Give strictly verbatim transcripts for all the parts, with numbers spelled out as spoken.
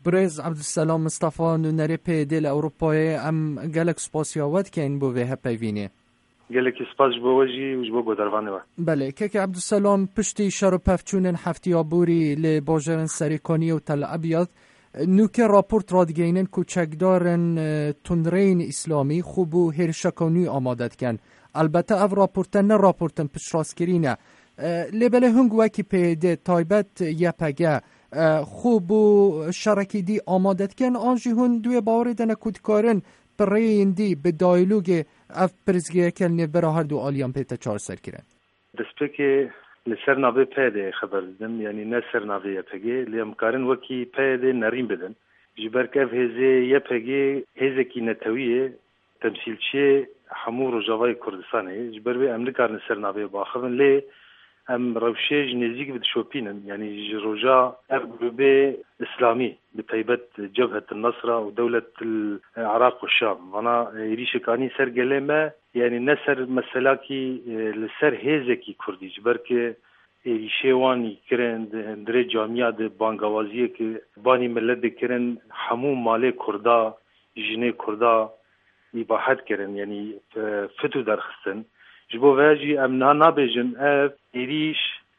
برز عبدالسلام مصطفى نونری پیدل اروپای ام گلک سپاسیاوت که این بو ویه پیوینه گلک سپاس بو وجی و جبو گدروانه و بله که که عبدالسلام پشتی شر و پفچونن هفتی آبوری لی باجرن سریکانی و تل ابیض نوکه راپورت رادگینن کوچکدارن تندرین اسلامی خوبو هرشکانوی آمادت کن البته او راپورتن نه راپورتن پشراسکرینه لبله هنگ وکی پیده تایبت یپگه خوبو شرکی دی آمادت کن آنجی هن دوی باوری دنه کودکارن پرین دی به دایلوگ اف پرزگیه کلنی برا هر دو آلیان پیتا چار سر کرن دسته که لسر ناوی پیده خبر دم یعنی نه سر ناوی یپگه لیم کارن وکی پیده نرین بدن جبر که اف هزه یپگه هزه کی نتویه تمثیلچه همو رجاوای کردستانه جبر به امن کارن سر ناوی باخبن لی ام روشيج نزيق بتشوبينن يعني رجاء أربعة إسلامي بطيبة جبهة النصرة ودولة العراق والشام أنا يريش كاني سر قلما يعني نسر مسلاكي لسر هيزكي كردي جبرك شيواني كرن دري جامعة بانغوازية كي باني ملد كرن حموم مالي كردا جني كردا إباحت كرن يعني فتو درخستن جبو واجی امنا نابجن اف ایریش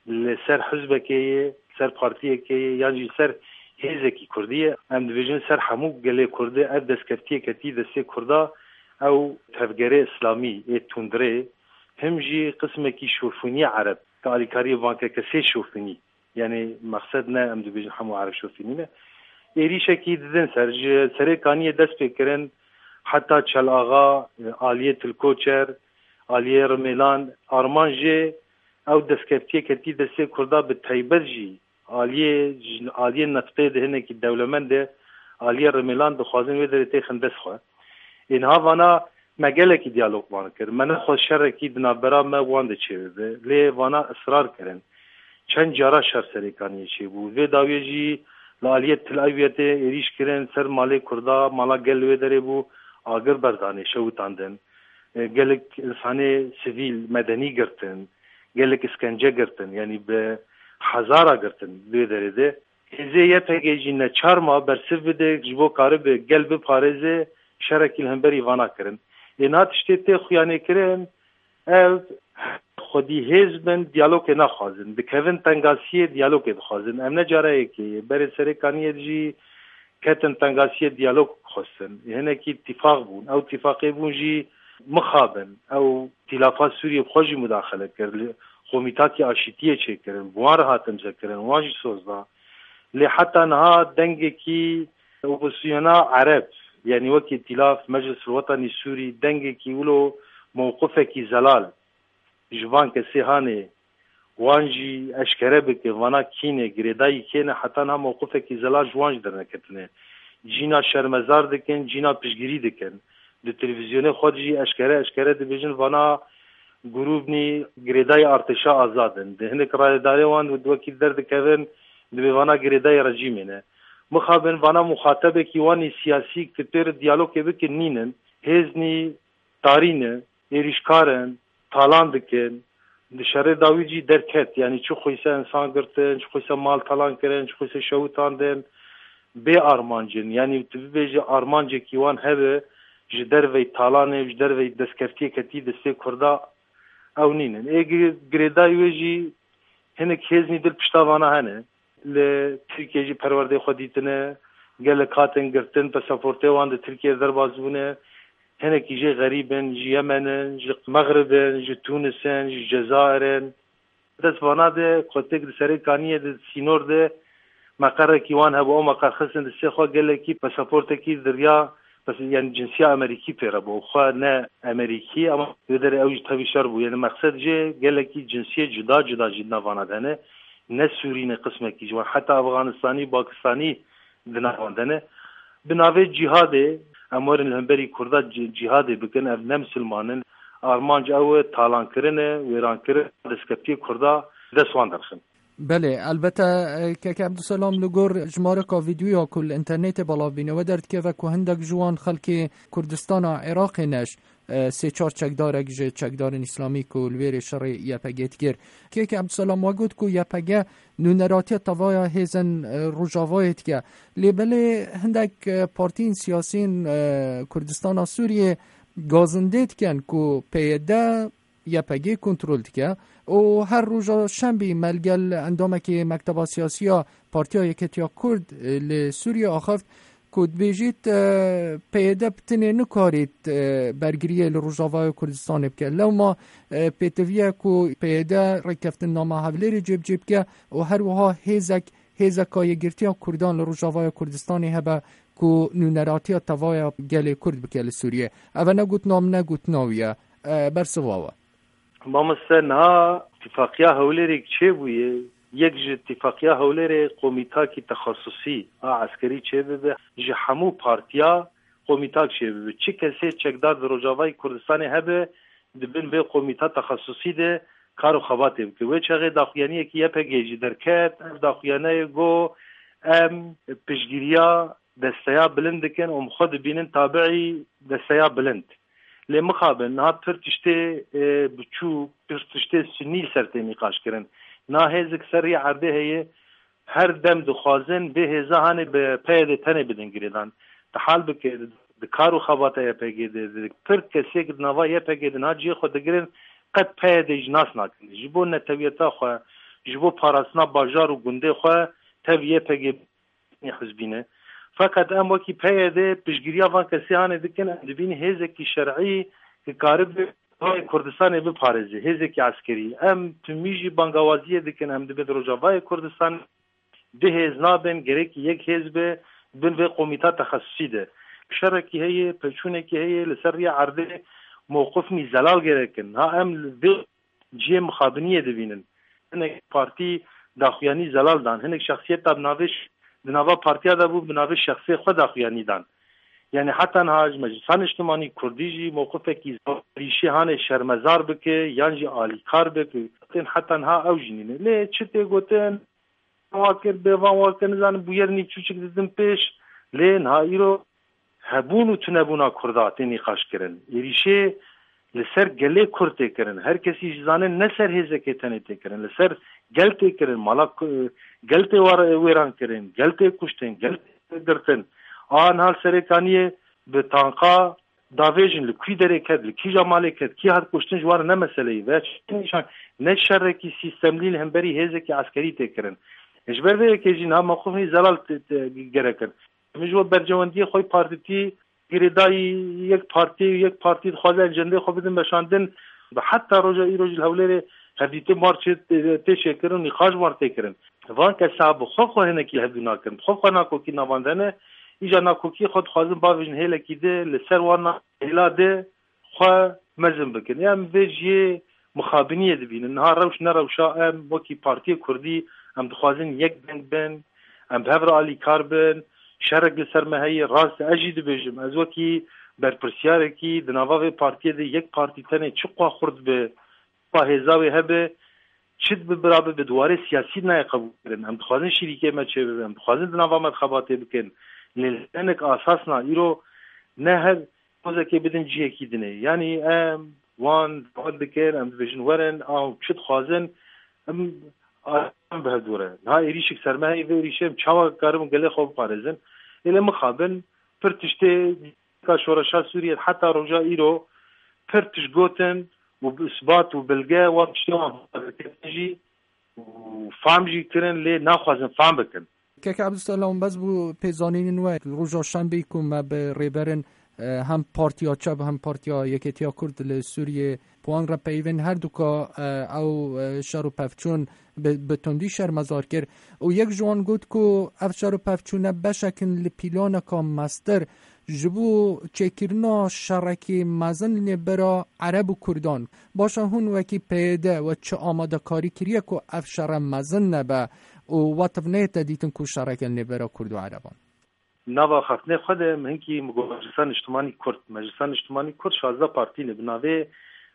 لسر حزبکیه سر پارتیکیه یعنی سر هیزکی کردیه ام دیویژن سر همو گله کرده اف دستکفتیه کتی دسته کرده او تفگره اسلامی ای تندره همجی قسمکی شوفونی عرب کالیکاری وانکه کسی شوفونی یعنی مقصد نه ام دیویژن همو عرب شوفونی نه ایریش کی دیدن سر سر کانی دست بکرن حتی چل آغا آلیه تلکوچر آلیه رمیلان آرمانجه او دستکفتیه کتی دسته کرده به تایبت جی آلیه آلیه نطقه دهنه که دولمنده آلیه رمیلان بخوازن وی داره تیخن دست خواه اینها وانا مگله کی دیالوگ وانه کرد من خود شر کی بنابرا ما وانده چه بده لی وانا اصرار کرن چند جارا شر سریکانی چه بود وی داویه جی لالیه تلعیویت ایریش کرن سر مالی کرده مالا گل وی داره بو آگر بردانه شوتاندن گلک انسانی سیویل مدنی گرتن گلک اسکنجه گرتن یعنی به هزارا گرتن دوی درده هزه یه پگیجی نه چار ماه برسف بده جبو کاره به گل به پارزه شرکی الهنبری وانا کرن اینا تشتیت خویانه کرن ال خودی هزبن دیالوگ نخوازن بکوین تنگاسی دیالوگ نخوازن امنا جاره که بر سر کانیه جی کتن تنگاسی دیالوگ خواستن یعنی که اتفاق بون او اتفاقی بون جی مخابن او تلافات سوریه بخوشی مداخله کرد خومیتاتی آشتیه چه کرن بوار هاتم زکرن واجی سوزدا لی حتی نها دنگی کی اپوزیسیونا عرب یعنی وکی تلاف مجلس الوطنی سوری دنگی کی ولو موقفه کی زلال جوان کسی هانه وانجی اشکره بکه وانا کینه گریدایی کینه حتی نها موقفه کی زلال جوانج درنه کتنه جینا شرمزار دکن جینا پشگیری دکن د تلویزیون خودجی اشکره اشکره دیویژن وانا گروبنی گریدای ارتشا آزادن دهنه کرای داره وان و دوکی درد کردن دوی وانا گریدای رژیمینه مخابن وانا مخاطبه کی وانی سیاسی کتر دیالوگ که بکن نینن هزنی تارینه ایریشکارن تالان دکن دشاره داویجی درکت یعنی چو خویسه انسان گرتن چو خویسه مال تالان کرن چو خویسه شوتان دن به آرمانجن یعنی تو بیجه آرمانجه کی وان هبه جدر وی تالانه جدر وی دستکفتی کتی دسته کردا او نینن اگه گریدای ویجی هنه کهزنی دل پشتاوانا هنه ل ترکیه جی پرورده خودیتنه گل کاتن گرتن پاسپورت وان د ترکیه در بازونه هنه کی جی غریبن جی یمنن جی مغربن جی تونسن جی جزائرن دست وانا ده قطق ده سری کانیه ده سینور ده مقر کی وان هبو او مقر خسن ده سیخوا گل کی پاسپورت کی دریا بس يعني جنسية أمريكي ترى خوانا أمريكي أما يقدر أوج تبي شربو يعني مقصد جه قال لك جنسية جدا جدا جدا فاندانه نه سوري قسمه كي جوان حتى أفغانستاني باكستاني دنا فاندانه بناوي جهاد أمور الهمبري كردا جهاد بكن أبناء مسلمانن أرمانج أو تالان كرنه ويران كرنه دسكتي كردا دسوان درخن بله البته که عبدالسلام لگور جماره که ویدیویا کل انترنت بالا بینه و درد که و که هندک جوان خلک کردستان عراق نش سه چهار چکدارک ج چکدارن اسلامی کو لویر شر یپگیت گیر که که عبدالسلام وگود کو یپگه نونراتی توایا هزن روجاوایت که لیبل هندک پارتین سیاسین کردستان سوریه گازندید کن کو پیدا یپگی کنترل که و هر روزا شنبه ملگل اندامه که مکتب سیاسی ها پارتیا یکتیا کرد لسوریه آخفت کود بیجیت پیدا بتنه نکارید برگریه لروجاوای کردستان بکه لو ما پیتویه کو پیدا رکفتن نامه حولی جب جب که و هر وها هیزک هیزکای گرتی ها کردان لروجاوای کردستانی هبه کو نونراتی ها توایا گل کرد بکه لسوریه اوه نگوت نام نگوت ناویه برسواوه ما مثلا ها اتفاقیه هولری چه بویه یک ج اتفاقیه هولری قومیتا کی تخصصی عسکری چه به ج همو پارتیا قومیتا چه به چه کسی چکدار روجاوای کردستان هبه دبن به قومیتا تخصصی ده کارو خواته که و چه داخیانی کی یپگی درکت داخیانه گو ام پشگیریا دستیا بلند کن ام خود بینن تابعی دستیا بلند لمخابن ها پرتشته بچو پرتشته سنی سرته نقاش کرن نا هزک سری عربه هي هر دم دخوازن به هزهان به پید تنه بدن گریدان تحال بک دکارو خواته یپگی ده پر کسی که نوا یپگی ده ناجی خود گرن قد پید اجناس ناکن جبو نتویتا خو جبو پاراسنا باجار و گنده خو تویه پگی حزبینه فقط ام وکی پیاده پیشگیری آن کسی هانه دکن دبین هزکی شرعی که کارب های کردستان به پارزه هزکی عسکری ام تمیجی بانگوازی دکن ام دبین روجاوای کردستان ده هزنا بین گره که یک هزبه بین و قومیتا تخصصی ده شرکی هی پچونه که هی لسری عرده موقف نی زلال گره کن ها ام ده جی مخابنیه دبینن هنک پارتی داخویانی زلال دان هنک شخصیت تاب ناوش بنابرای پارتیا دا بود بنابرای شخصی خود داخویانی دان یعنی حتی نهاج مجلسان اجتماعی کردیجی موقفه کی ریشی هانه شرمزار بکه یعنی عالی کار بکه حتی نها او جنینه لی چطه گوتن واکر بیوان واکر نزان بویرنی چوچک دیدن پیش لی نها ایرو هبون و تنبونا کرداتی نقاش کرن ریشه لسر گله کرده کرن هر کسی جزانه نسر هزکه تنه کرن لسر گلته کرن مالا گلته ویران کرن گلته کشتن گلته درتن آن حال سرکانیه به تانقا داویجن لکی دره کد لکی جماله کد کی هر کشتن جوار نه مسئله ای و نشان نه شر کی سیستم لیل هم بری هزکی عسکری تکرن اجبر به که جن هم موقف زلال گرکن مجبور برجواندی خوی پارتی گریدای یک پارتی یک پارتی خوازه اجنده خو بدن بشاندن و حتی روزا ای روز الهوله هدیت مارچ تشکر و نقاش مارته کرن وان که صاحب خو خو هنکی هدونا کن خو خو ناکو کی نواندنه ایجا ناکو کی خود خوازن باوجن هله کیده لسر وان هلاده خو مزن بکن یم وجه مخابنیه دبین نهار روش نروشا ام وکی پارتی کردی ام دخوازن یک بند بند ام بهبر علی کاربن شرق لسر مهی راست اجید بجم از وکی بر پرسیاره کی دنواوی پارتی ده یک پارتی تنه چقوا خورد به با هزاوی هبه چید به برابر به دواره سیاسی نه قبول کردن هم دخوازن شریکه ما چه ببین دخوازن دنوا مدخباته بکن لنک اساسنا ایرو نه هر موزه که بدن جیه کی دنه یعنی ام وان بعد بکن ام بجن ورن او چید خوازن ام ام به دوره ها ایریشک سرمایه و ایریشم چاوا کارم گله خوب پارزن اله مخابن پرتشته کا شورشا سوریه حتی رجا ایرو پرتش گوتن وباثبات وبلقاء واشتوان تجي وفامجي كرن لي ناخذ فام بكن که عبدالسلام باز بو پیزانین نوع روزا شنبه کوم به ریبرن هم پارتیا چپ هم پارتیا یکتیا کرد لسوریه پوان را پیون هر دوکا او شارو پفچون به تندی شرمزار کرد و یک جوان گفت که اف شارو پفچونه بشکن لپیلان کام مستر جبو چکرنا شرکی مزن برا عرب و کردان باشن هون وکی پیده و چه آماده کاری کریه که اف شر مزن نبه و وطف نیتا دیتن که شرک نبرا کرد و عربان نوا خفتنه خود منکی مجلسان اجتماعی کرد مجلسان اجتماعی کرد شازده پارتی نبناوه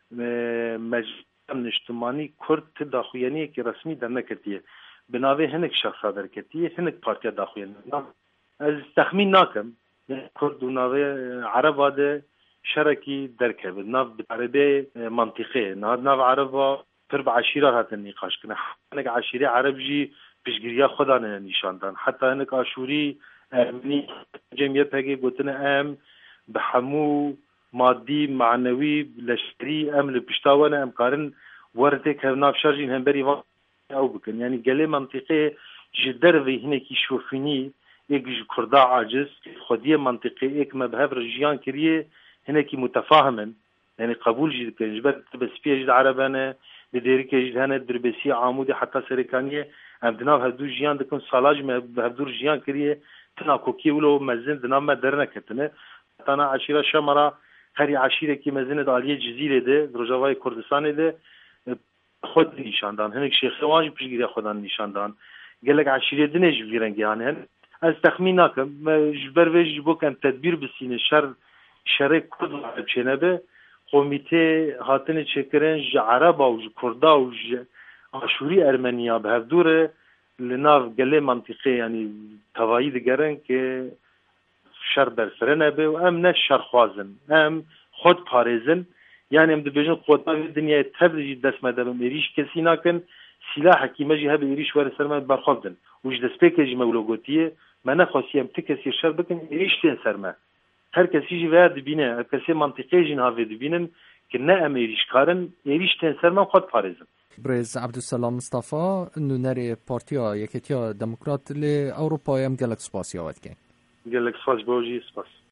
مجلسان اجتماعی کرد داخویانی که رسمی در نکتیه بناوه هنک شخصا در کتیه هنک پارتی داخویانی از تخمین ناکم کرد و ناوه عرب آده شركي دركب ناف بعربي منطقي ناف عربا تربع عشيرة هات النقاش كنا هناك عشيرة عربجي بشجريا خدانا نشاندان حتى هناك عشوري امني جميع بهجي قلتنا ام بحمو مادي معنوي لشري ام لبشتاوانا ام قارن وردك ناف شارجين هم بري او بكن يعني قال منطقي جدر في هناك يشوفني یک کردا عاجز خودی منطقی یک مذهب رجیان کریه هناك متفاهما يعني قبول جد كجبت بس في جد عربانه بديري كجد هنا دربسي عمودي حتى سريكانيه ام دنا هدو جيان دكن صلاج ما هدو جيان كريه تنا كوكي ولو مزن دنا ما درنا كتنه تنا عشيره شمره هري عشيره كي مزن داليه جزيره ده رجاوي كردستان ده خود نشاندان هناك شيخ واجب بيجي خدان نشاندان قال لك عشيره دنج فيرنج يعني از تخمین نکم جبر ویج بو کن تدبیر بسینه شر شر کرد بچنبه کمیته هاتن چکرن ج عرب او ج کردا او ج آشوری ارمنیا به دوره لناف گله منطقه یعنی توایی دگرن که شر برسرنه به و ام نه شر خوازن ام خود پارزن yani em dibêjin xweta vê dinyayê tev jî dest me debin êrîş kesî nakin sîlah hekîme jî hebe êrîş were ser me berxwev din û ji destpêkê jî me wilo gotiye me nexwasiye em ti kesî şer bikin êrîş tên ser me her kesî jî veya dibîne her kesê mantiqê jî navê dibînin ki ne em êrîşkarin êrîş tên ser me xwed parêzin. Brez Abdulselam Mustafa nûnerê Partiya Yeketiya Demokrat li Ewropayê em gelek spas ya wetke. Gelek spas bo jî spas.